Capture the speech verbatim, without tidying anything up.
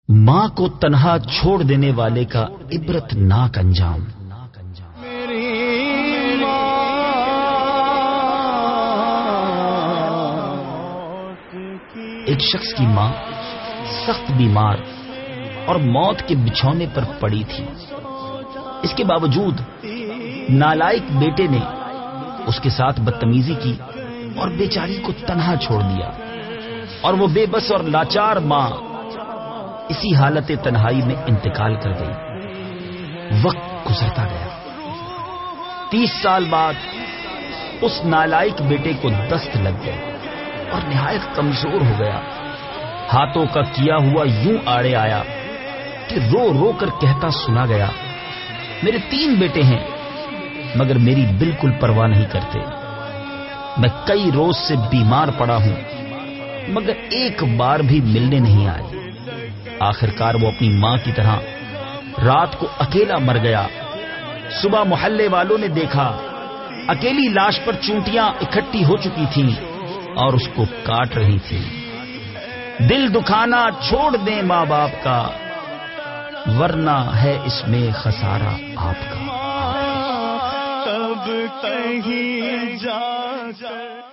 ماں کو تنہا چھوڑ دینے والے کا عبرت ناک انجام۔ ایک شخص کی ماں سخت بیمار اور موت کے بچھونے پر پڑی تھی۔ اس کے باوجود نالائق بیٹے نے اس کے ساتھ بدتمیزی کی اور بیچاری کو تنہا چھوڑ دیا، اور وہ بے بس اور لاچار ماں اسی حالت تنہائی میں انتقال کر گئی۔ وقت گزرتا گیا۔ تیس سال بعد اس نالائق بیٹے کو دست لگ گئے اور نہایت کمزور ہو گیا۔ ہاتھوں کا کیا ہوا یوں آڑے آیا کہ رو رو کر کہتا سنا گیا، میرے تین بیٹے ہیں مگر میری بالکل پرواہ نہیں کرتے۔ میں کئی روز سے بیمار پڑا ہوں مگر ایک بار بھی ملنے نہیں آئے۔ آخرکار وہ اپنی ماں کی طرح رات کو اکیلا مر گیا۔ صبح محلے والوں نے دیکھا، اکیلی لاش پر چونٹیاں اکٹھی ہو چکی تھیں اور اس کو کاٹ رہی تھی۔ دل دکھانا چھوڑ دیں ماں باپ کا، ورنہ ہے اس میں خسارہ آپ کا۔ تب کہیں جا کر